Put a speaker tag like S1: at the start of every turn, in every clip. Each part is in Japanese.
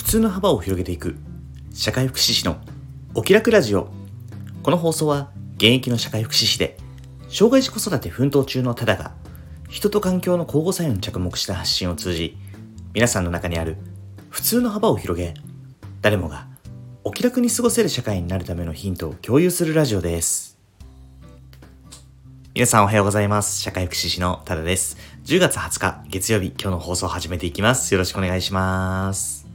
S1: 通の幅を広げていく社会福祉士のお気楽ラジオ。この放送は現役の社会福祉士で障害児子育て奮闘中のタダが人と環境の交互作用に着目した発信を通じ、皆さんの中にある普通の幅を広げ、誰もがお気楽に過ごせる社会になるためのヒントを共有するラジオです。皆さんおはようございます。社会福祉士のタダです。10月20日月曜日、今日の放送を始めていきます。よろしくお願いします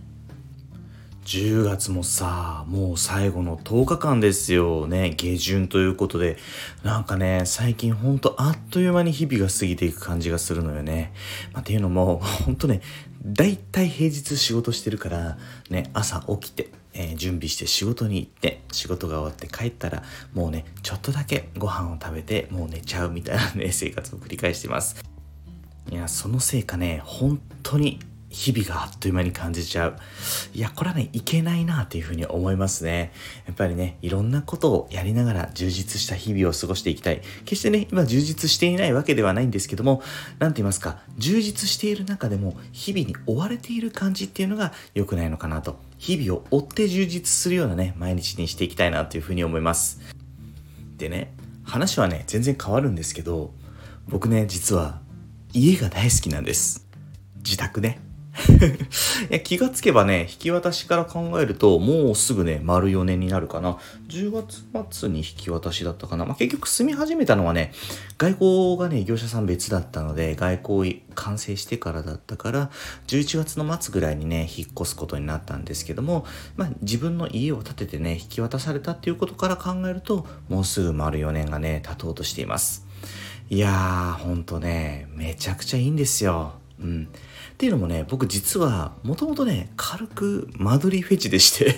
S1: 。10月もさ、もう最後の10日間ですよね。下旬ということで、なんかね、最近ほんとあっという間に日々が過ぎていく感じがするのよね。っていうのも、ほんとね、だいたい平日仕事してるから、ね、朝起きて、準備して仕事に行って、仕事が終わって帰ったら、もうね、ちょっとだけご飯を食べて、もう寝ちゃうみたいなね、生活を繰り返しています。いや、そのせいかね、本当に日々があっという間に感じちゃう。いや、これはね、いけないなっていうふうに思いますね。やっぱりね、いろんなことをやりながら充実した日々を過ごしていきたい。決してね、今充実していないわけではないんですけども、なんて言いますか、充実している中でも日々に追われている感じっていうのが良くないのかなと。日々を追って充実するようなね、毎日にしていきたいなというふうに思います。でね、話はね、全然変わるんですけど、僕ね、実は家が大好きなんです。自宅ね。いや、気がつけばね、引き渡しから考えるともうすぐね、丸4年になるかな。10月末に引き渡しだったかな。結局住み始めたのはね、外交がね、業者さん別だったので、外交完成してからだったから、11月の末ぐらいにね、引っ越すことになったんですけども、自分の家を建ててね、引き渡されたっていうことから考えると、もうすぐ丸4年がね、経とうとしています。いやー、ほんとね、めちゃくちゃいいんですよ。っていうのもね、僕実はもともとね、軽く間取りフェチでして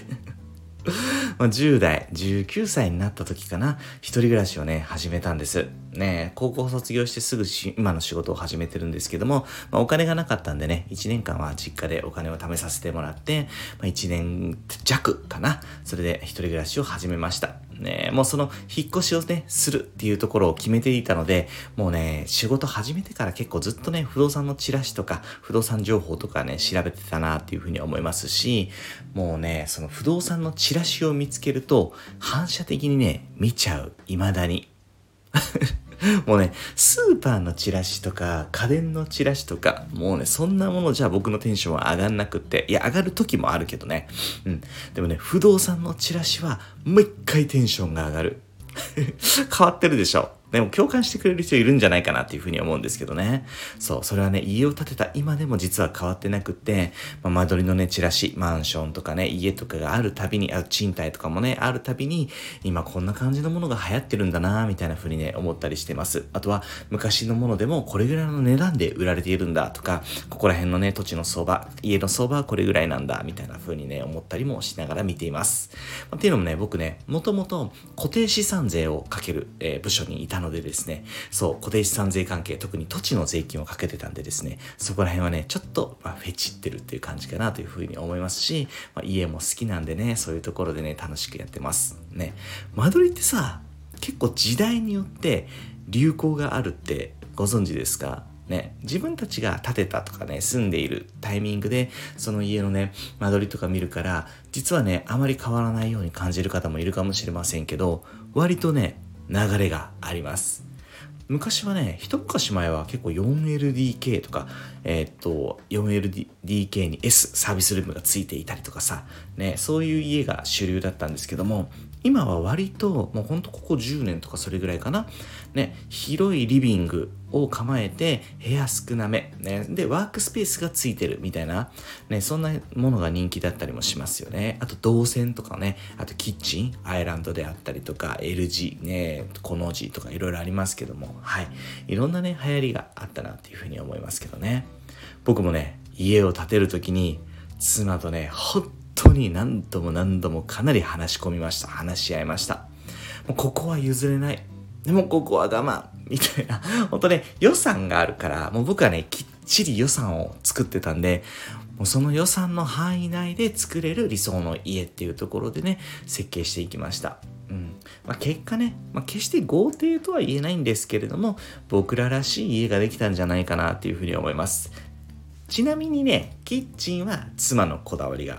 S1: 10代、19歳になった時かな、一人暮らしをね、始めたんです。ね、高校卒業してすぐ今の仕事を始めてるんですけども、お金がなかったんでね、1年間は実家でお金を貯めさせてもらって、1年弱かな、それで一人暮らしを始めました。ね、もうその引っ越しをね、するっていうところを決めていたので、もうね、仕事始めてから結構ずっとね、不動産のチラシとか、不動産情報とかね、調べてたなっていうふうに思いますし、もうね、その不動産のチラシを見つけると、反射的にね、見ちゃう。未だに。もうね、スーパーのチラシとか、家電のチラシとか、もうね、そんなものじゃ僕のテンションは上がんなくって、いや、上がる時もあるけどね。でもね、不動産のチラシは、もう一回テンションが上がる。変わってるでしょ。でも共感してくれる人いるんじゃないかなっていうふうに思うんですけどね。そう、それはね、家を建てた今でも実は変わってなくって、間取りのね、チラシ、マンションとかね、家とかがあるたびに、賃貸とかもね、あるたびに、今こんな感じのものが流行ってるんだなみたいなふうにね、思ったりしてます。あとは、昔のものでもこれぐらいの値段で売られているんだとか、ここら辺のね、土地の相場、家の相場はこれぐらいなんだみたいなふうにね、思ったりもしながら見ています。っていうのもね、僕ね、もともと固定資産税をかける、部署にいたのでですね、そう、固定資産税関係、特に土地の税金をかけてたんでですね、そこら辺はね、ちょっと、フェチってるっていう感じかなというふうに思いますし、家も好きなんでね、そういうところでね、楽しくやってますね。間取りってさ、結構時代によって流行があるってご存知ですかね。自分たちが建てたとかね、住んでいるタイミングでその家のね、間取りとか見るから、実はね、あまり変わらないように感じる方もいるかもしれませんけど、割とね、流れがあります。昔はね、一昔前は結構 4LDK とか、4LDK に S サービスルームがついていたりとかさ、ね、そういう家が主流だったんですけども、今は割と、もうほんとここ10年とかそれぐらいかな。ね、広いリビングを構えて、部屋少なめ、ね、で、ワークスペースがついてるみたいな、ね、そんなものが人気だったりもしますよね。あと、動線とかね、あとキッチン、アイランドであったりとか、L 字、ね、コの字とかいろいろありますけども、はい。いろんなね、流行りがあったなっていうふうに思いますけどね。僕もね、家を建てるときに、妻とね、本当に何度もかなり話し合いました。もうここは譲れない。でもここは我慢。みたいな。本当ね、予算があるから、もう僕はね、きっちり予算を作ってたんで、もうその予算の範囲内で作れる理想の家っていうところでね、設計していきました。結果ね、決して豪邸とは言えないんですけれども、僕ららしい家ができたんじゃないかなっていうふうに思います。ちなみにね、キッチンは妻のこだわりが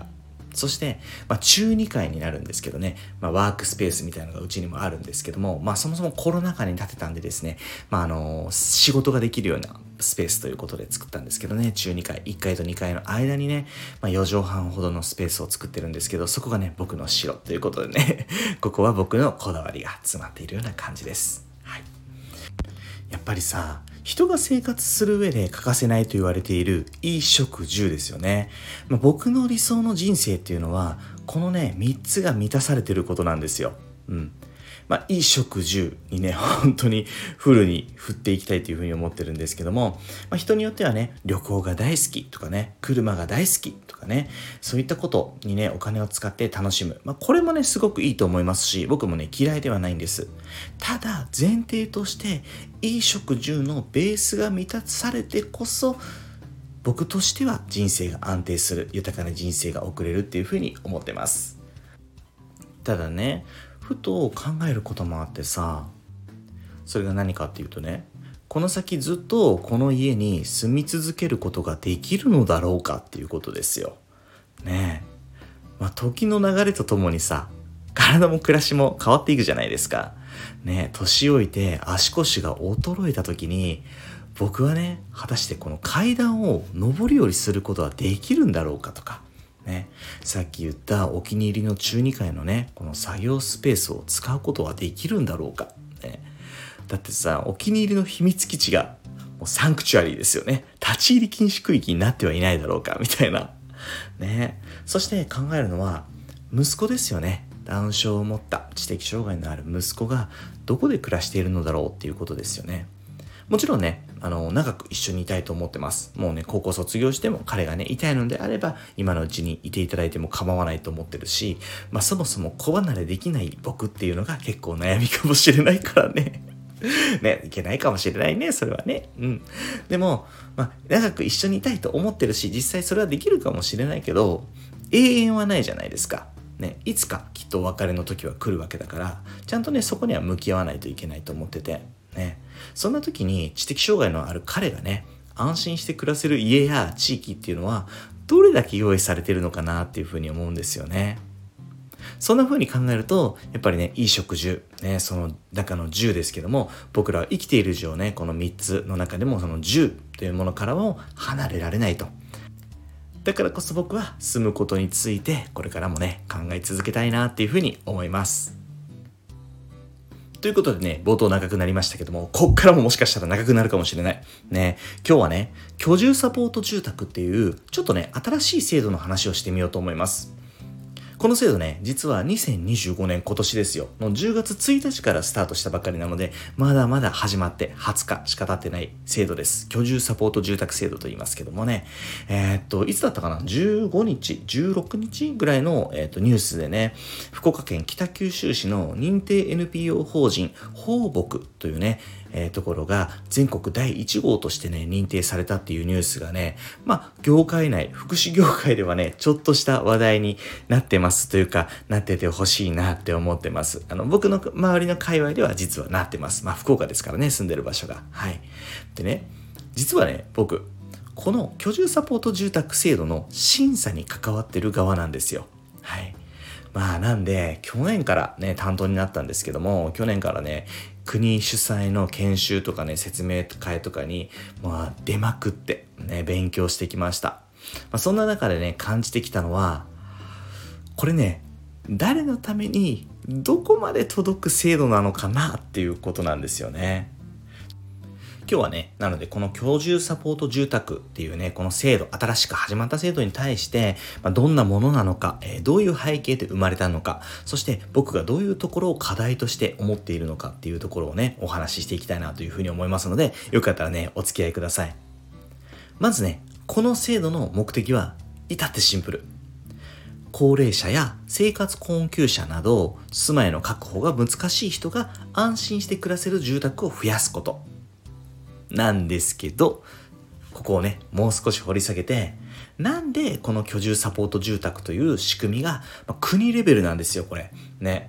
S1: そして、中2階になるんですけどね、ワークスペースみたいなのがうちにもあるんですけども、そもそもコロナ禍に建てたんでですね、仕事ができるようなスペースということで作ったんですけどね、中2階、1階と2階の間にね、4畳半ほどのスペースを作ってるんですけど、そこがね、僕の城ということでね、ここは僕のこだわりが詰まっているような感じです。はい。やっぱりさ、人が生活する上で欠かせないと言われている衣食住ですよね。僕の理想の人生っていうのは、このね、3つが満たされていることなんですよ。衣食住にね、本当にフルに振っていきたいというふうに思ってるんですけども、人によってはね、旅行が大好きとかね、車が大好きとかね、そういったことにね、お金を使って楽しむ。これもね、すごくいいと思いますし、僕もね、嫌いではないんです。ただ、前提として、衣食住のベースが満たされてこそ、僕としては人生が安定する、豊かな人生が送れるっていうふうに思ってます。ただね、ふと考えることもあってさ、それが何かっていうとね、この先ずっとこの家に住み続けることができるのだろうかっていうことですよ。ねえ。時の流れとともにさ、体も暮らしも変わっていくじゃないですか。ねえ、年老いて足腰が衰えた時に、僕はね、果たしてこの階段を上り下りすることはできるんだろうかとか、ね、さっき言ったお気に入りの中2階のね、この作業スペースを使うことはできるんだろうか、ね、だってさ、お気に入りの秘密基地がもうサンクチュアリーですよね。立ち入り禁止区域になってはいないだろうかみたいなね。そして考えるのは息子ですよね。ダウン症を持った知的障害のある息子がどこで暮らしているのだろうっていうことですよね。もちろんね、長く一緒にいたいと思ってます。もうね、高校卒業しても彼がね、いたいのであれば、今のうちにいていただいても構わないと思ってるし、そもそも子離れできない僕っていうのが結構悩みかもしれないからね。ね、いけないかもしれないね、それはね。でも、長く一緒にいたいと思ってるし、実際それはできるかもしれないけど、永遠はないじゃないですか。ね、いつかきっとお別れの時は来るわけだから、ちゃんとね、そこには向き合わないといけないと思ってて、ね、そんな時に知的障害のある彼がね、安心して暮らせる家や地域っていうのはどれだけ用意されているのかなっていうふうに思うんですよね。そんな風に考えると、やっぱりね、衣食住、ね、その中の住ですけども、僕らは生きている以上ね、この3つの中でもその住というものからも離れられないと。だからこそ僕は住むことについてこれからもね、考え続けたいなっていう風に思います。ということでね、冒頭長くなりましたけども、こっからももしかしたら長くなるかもしれない。ね、今日はね、居住サポート住宅っていう、ちょっとね、新しい制度の話をしてみようと思います。この制度ね、実は2025年今年ですよ。の10月1日からスタートしたばっかりなので、まだまだ始まって20日しか経ってない制度です。居住サポート住宅制度と言いますけどもね。いつだったかな ?15 日、16日ぐらいの、ニュースでね、福岡県北九州市の認定 NPO 法人、放牧というね、ところが全国第1号としてね、認定されたっていうニュースがね、業界内、福祉業界ではね、ちょっとした話題になってますというか、なっててほしいなって思ってます。僕の周りの界隈では実はなってます。福岡ですからね、住んでる場所が。はい。でね、実はね、僕、この居住サポート住宅制度の審査に関わってる側なんですよ。はい。なんで、去年からね、担当になったんですけども、去年からね、国主催の研修とかね、説明会とかに、出まくって、ね、勉強してきました。そんな中でね、感じてきたのは、これね、誰のために、どこまで届く制度なのかなっていうことなんですよね。今日はね、なのでこの居住サポート住宅っていうね、この制度、新しく始まった制度に対して、どんなものなのか、どういう背景で生まれたのか、そして僕がどういうところを課題として思っているのかっていうところをね、お話ししていきたいなというふうに思いますので、よかったらね、お付き合いください。まずね、この制度の目的は至ってシンプル。高齢者や生活困窮者など、住まいの確保が難しい人が安心して暮らせる住宅を増やすこと。なんですけど、ここをね、もう少し掘り下げて、なんでこの居住サポート住宅という仕組みが、国レベルなんですよ、これ。ね。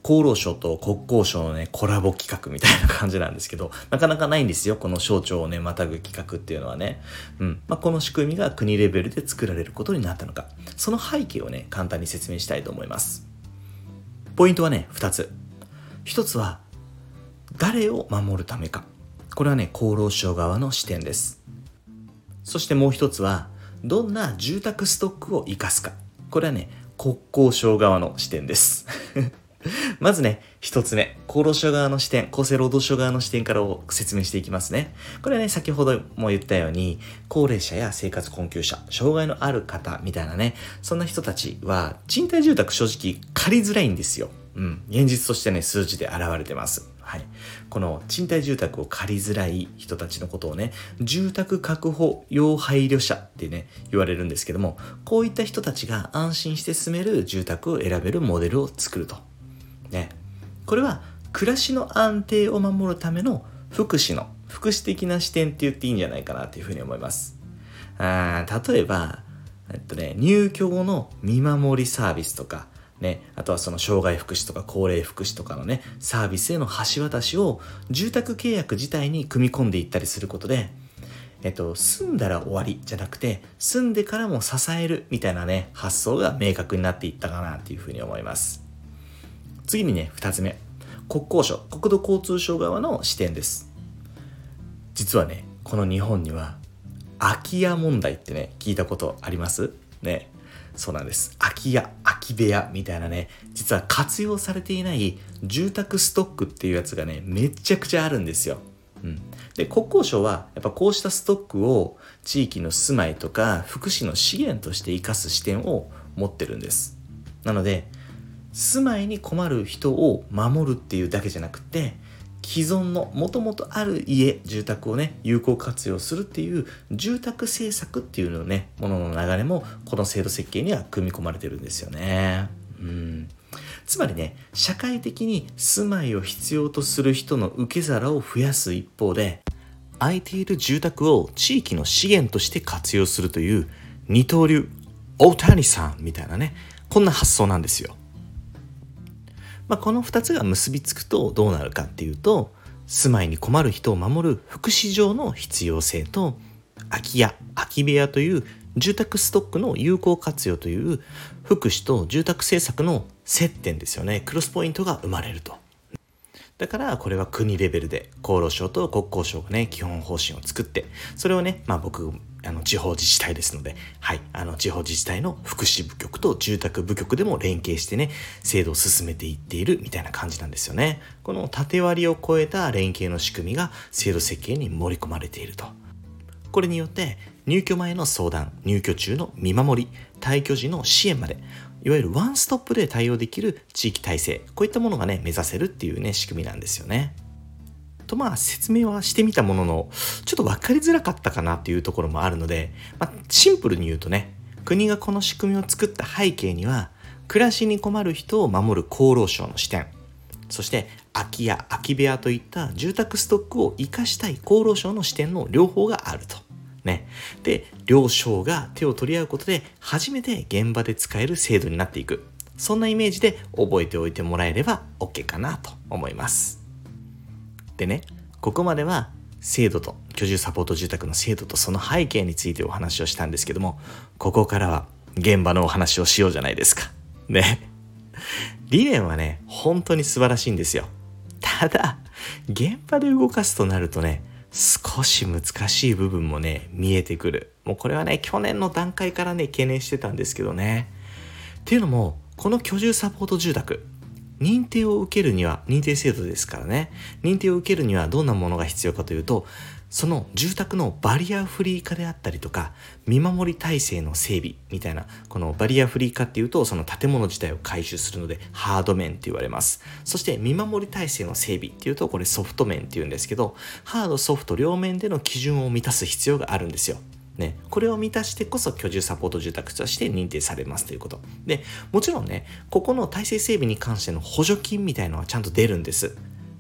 S1: 厚労省と国交省のね、コラボ企画みたいな感じなんですけど、なかなかないんですよ。この省庁をね、またぐ企画っていうのはね。この仕組みが国レベルで作られることになったのか。その背景をね、簡単に説明したいと思います。ポイントはね、2つ。1つは、誰を守るためか。これはね、厚労省側の視点です。そしてもう1つは、どんな住宅ストックを生かすか。これはね、国交省側の視点です。まずね、一つ目、厚労省側の視点、厚生労働省側の視点から説明していきますね。これはね、先ほども言ったように、高齢者や生活困窮者、障害のある方みたいなね、そんな人たちは、賃貸住宅正直借りづらいんですよ。現実としてね、数字で現れてます。はい。この賃貸住宅を借りづらい人たちのことをね、住宅確保要配慮者ってね、言われるんですけども、こういった人たちが安心して住める住宅を選べるモデルを作ると。ね。これは暮らしの安定を守るための福祉的な視点って言っていいんじゃないかなというふうに思います。例えば、入居後の見守りサービスとか、ね、あとはその障害福祉とか高齢福祉とかのね、サービスへの橋渡しを住宅契約自体に組み込んでいったりすることで、住んだら終わりじゃなくて、住んでからも支えるみたいなね、発想が明確になっていったかなというふうに思います。次にね、2つ目。国交省、国土交通省側の視点です。実はね、この日本には空き家問題ってね、聞いたことありますね。そうなんです。空き家、空き部屋みたいなね、実は活用されていない住宅ストックっていうやつがね、めちゃくちゃあるんですよ。で、国交省はやっぱこうしたストックを地域の住まいとか福祉の資源として生かす視点を持ってるんです。なので、住まいに困る人を守るっていうだけじゃなくて、既存のもともとある住宅をね、有効活用するっていう住宅政策っていうのね、ものの流れもこの制度設計には組み込まれてるんですよね。つまりね、社会的に住まいを必要とする人の受け皿を増やす一方で、空いている住宅を地域の資源として活用するという二刀流、大谷さんみたいなね、こんな発想なんですよ。この2つが結びつくとどうなるかっていうと、住まいに困る人を守る福祉上の必要性と、空き家、空き部屋という住宅ストックの有効活用という福祉と住宅政策の接点ですよね。クロスポイントが生まれると。だからこれは国レベルで厚労省と国交省がね、基本方針を作って、それをね、僕地方自治体ですので、はい、地方自治体の福祉部局と住宅部局でも連携してね、制度を進めていっているみたいな感じなんですよね。この縦割りを超えた連携の仕組みが制度設計に盛り込まれていると。これによって入居前の相談、入居中の見守り、退去時の支援まで、いわゆるワンストップで対応できる地域体制、こういったものがね、目指せるっていうね、仕組みなんですよね。と説明はしてみたものの、ちょっと分かりづらかったかなっていうところもあるので、シンプルに言うとね、国がこの仕組みを作った背景には、暮らしに困る人を守る厚労省の視点、そして空き家、空き部屋といった住宅ストックを生かしたい厚労省の視点の両方があると。ね。で、両省が手を取り合うことで、初めて現場で使える制度になっていく。そんなイメージで覚えておいてもらえれば OK かなと思います。でね、ここまでは制度と居住サポート住宅の制度とその背景についてお話をしたんですけども、ここからは現場のお話をしようじゃないですか。ね。理念はね、本当に素晴らしいんですよ。ただ、現場で動かすとなるとね、少し難しい部分もね、見えてくる。もうこれはね、去年の段階からね、懸念してたんですけどね。っていうのも、この居住サポート住宅、認定を受けるには、認定制度ですからね、認定を受けるにはどんなものが必要かというと、その住宅のバリアフリー化であったりとか、見守り体制の整備みたいな、このバリアフリー化っていうと、その建物自体を改修するのでハード面って言われます。そして見守り体制の整備っていうと、これソフト面って言うんですけど、ハードソフト両面での基準を満たす必要があるんですよ。ね、これを満たしてこそ居住サポート住宅として認定されますということ。で、もちろんね、ここの体制整備に関しての補助金みたいのはちゃんと出るんです。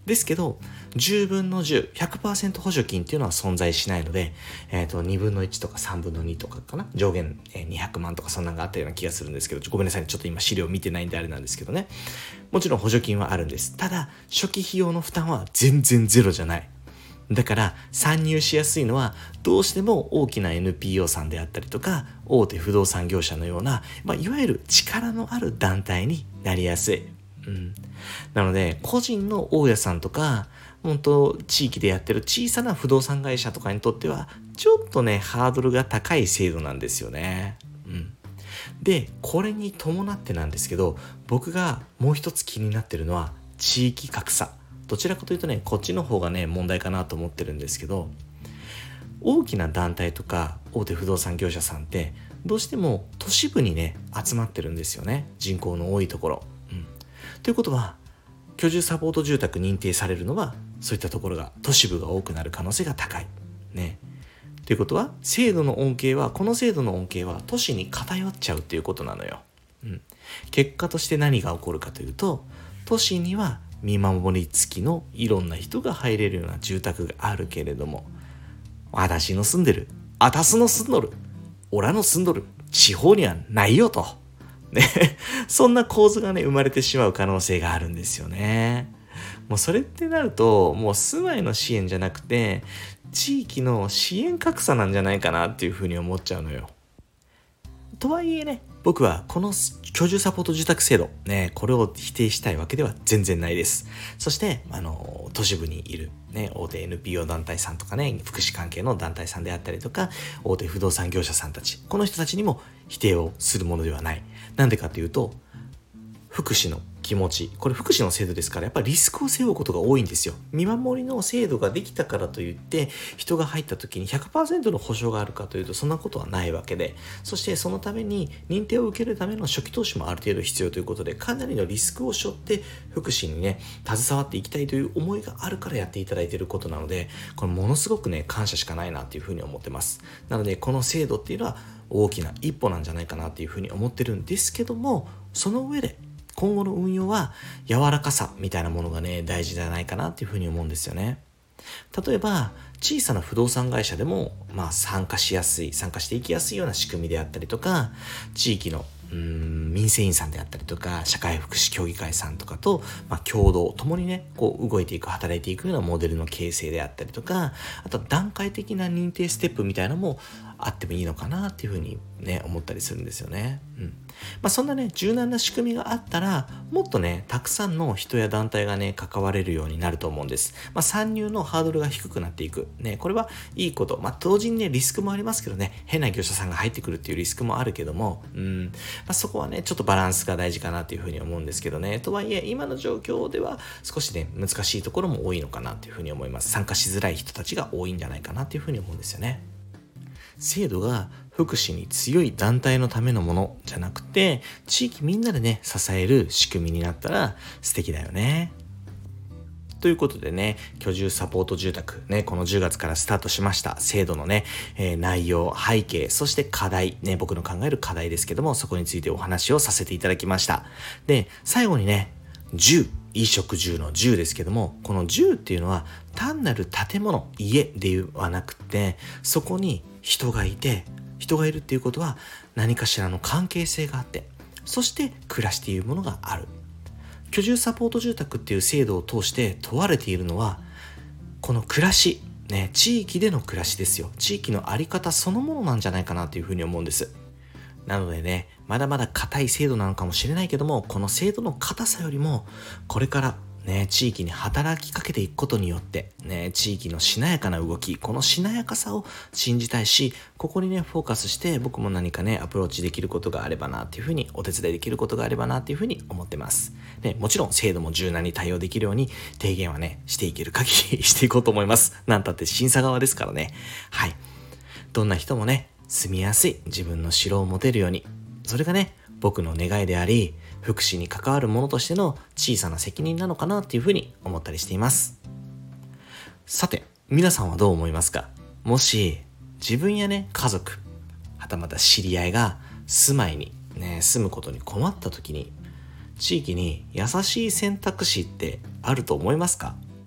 S1: ですけど、10分の10、100% 補助金っていうのは存在しないので、2分の1とか3分の2とかかな、上限200万とかそんなのがあったような気がするんですけど、ごめんなさい、ちょっと今資料見てないんであれなんですけどね。もちろん補助金はあるんです。ただ、初期費用の負担は全然ゼロじゃない。だから参入しやすいのはどうしても大きな NPO さんであったりとか大手不動産業者のような、いわゆる力のある団体になりやすい。なので個人の大家さんとか本当地域でやってる小さな不動産会社とかにとってはちょっとねハードルが高い制度なんですよね。でこれに伴ってなんですけど、僕がもう一つ気になってるのは地域格差。どちらかというとねこっちの方がね問題かなと思ってるんですけど、大きな団体とか大手不動産業者さんってどうしても都市部にね集まってるんですよね、人口の多いところ。ということは居住サポート住宅認定されるのはそういったところが都市部が多くなる可能性が高いね。ということはこの制度の恩恵は都市に偏っちゃうっていうことなのよ。結果として何が起こるかというと、都市には見守り付きのいろんな人が入れるような住宅があるけれども、私の住んでる、あたすの住んどる、オラの住んどる地方にはないよとねそんな構図がね生まれてしまう可能性があるんですよね。もうそれってなるともう住まいの支援じゃなくて地域の支援格差なんじゃないかなっていうふうに思っちゃうのよ。とはいえね、僕はこの居住サポート住宅制度ね、これを否定したいわけでは全然ないです。そして都市部にいるね大手 NPO 団体さんとかね、福祉関係の団体さんであったりとか大手不動産業者さんたち、この人たちにも否定をするものではない。なんでかというと、福祉の気持ち、これ福祉の制度ですからやっぱりリスクを背負うことが多いんですよ。見守りの制度ができたからといって人が入った時に 100% の保証があるかというとそんなことはないわけで、そしてそのために認定を受けるための初期投資もある程度必要ということで、かなりのリスクを背負って福祉にね携わっていきたいという思いがあるからやっていただいていることなので、これものすごくね感謝しかないなというふうに思ってます。なのでこの制度っていうのは大きな一歩なんじゃないかなというふうに思ってるんですけども、その上で今後の運用は柔らかさみたいなものがね大事じゃないかなっていうふうに思うんですよね。例えば小さな不動産会社でも参加していきやすいような仕組みであったりとか、地域の民生委員さんであったりとか社会福祉協議会さんとかと、共同共にねこう動いていく、働いていくようなモデルの形成であったりとか、あとは段階的な認定ステップみたいなのもあってもいいのかなっていうふうにね思ったりするんですよね。そんなね柔軟な仕組みがあったらもっとねたくさんの人や団体がね関われるようになると思うんです。参入のハードルが低くなっていくね、これはいいこと。同時にねリスクもありますけどね、変な業者さんが入ってくるっていうリスクもあるけども、そこはねちょっとバランスが大事かなというふうに思うんですけどね。とはいえ今の状況では少しね難しいところも多いのかなというふうに思います。参加しづらい人たちが多いんじゃないかなというふうに思うんですよね。制度が福祉に強い団体のためのものじゃなくて地域みんなでね支える仕組みになったら素敵だよね。ということでね、居住サポート住宅ね、この10月からスタートしました制度のね、内容、背景、そして課題ね、僕の考える課題ですけども、そこについてお話をさせていただきました。で、最後にね、住、衣食住の住ですけども、この住っていうのは単なる建物、家ではなくて、そこに人がいるっていうことは何かしらの関係性があって、そして暮らしっていうものがある。居住サポート住宅っていう制度を通して問われているのはこの暮らし、ね、地域での暮らしですよ。地域のあり方そのものなんじゃないかなというふうに思うんです。なのでね、まだまだ硬い制度なのかもしれないけども、この制度の硬さよりもこれからね、地域に働きかけていくことによってね、地域のしなやかな動き、このしなやかさを信じたいし、ここにねフォーカスして僕も何かねアプローチできることがあればなっていうふうに、お手伝いできることがあればなっていうふうに思ってます。で、もちろん制度も柔軟に対応できるように提言はねしていける限りしていこうと思います。なんたって審査側ですからね。はい。どんな人もね住みやすい自分の城を持てるように、それがね僕の願いであり、福祉に関わるものとしての小さな責任なのかなっていうふうに思ったりしています。さて、皆さんはどう思いますか？もし自分やね家族、はたまた知り合いが住まいにね住むことに困った時に、地域に優しい選択肢ってあると思いますか？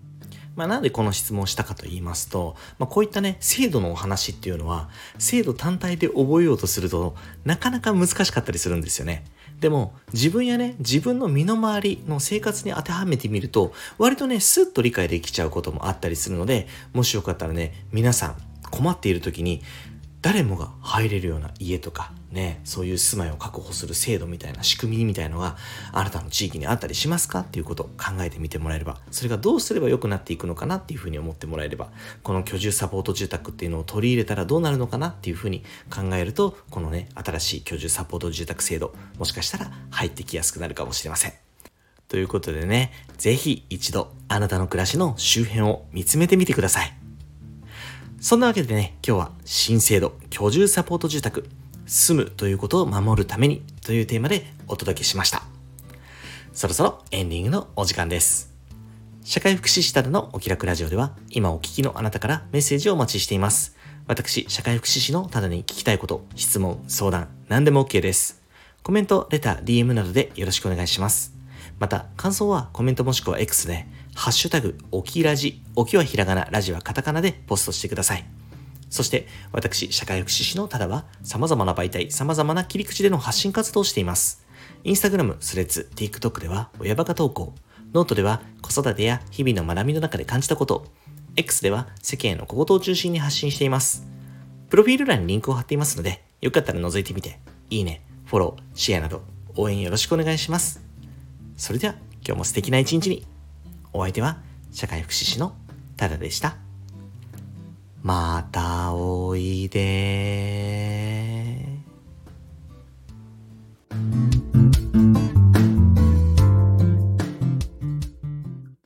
S1: なんでこの質問をしたかと言いますと、こういったね、制度のお話っていうのは、制度単体で覚えようとすると、なかなか難しかったりするんですよね。でも、自分やね、自分の身の回りの生活に当てはめてみると、割とね、スッと理解できちゃうこともあったりするので、もしよかったらね、皆さん困っている時に、誰もが入れるような家とかね、そういう住まいを確保する制度みたいな仕組みみたいのがあなたの地域にあったりしますかっていうことを考えてみてもらえれば、それがどうすれば良くなっていくのかなっていうふうに思ってもらえれば、この居住サポート住宅っていうのを取り入れたらどうなるのかなっていうふうに考えると、このね、新しい居住サポート住宅制度、もしかしたら入ってきやすくなるかもしれません。ということでね、ぜひ一度あなたの暮らしの周辺を見つめてみてください。そんなわけでね、今日は新制度居住サポート住宅、住むということを守るためにというテーマでお届けしました。そろそろエンディングのお時間です。社会福祉士ただのお気楽ラジオでは、今お聞きのあなたからメッセージをお待ちしています。私、社会福祉士のただに聞きたいこと、質問、相談、何でも OK です。コメント、レター、DM などでよろしくお願いします。また、感想はコメントもしくは X で、ハッシュタグ、おきラジ、おきはひらがな、ラジはカタカナでポストしてください。そして、私、社会福祉士のただは、様々な媒体、様々な切り口での発信活動をしています。インスタグラム、スレッズ、TikTok では、親バカ投稿。ノートでは、子育てや日々の学びの中で感じたこと。X では、世間への小言を中心に発信しています。プロフィール欄にリンクを貼っていますので、よかったら覗いてみて、いいね、フォロー、シェアなど、応援よろしくお願いします。それでは、今日も素敵な一日に。お相手は社会福祉士のただでした。またおいで。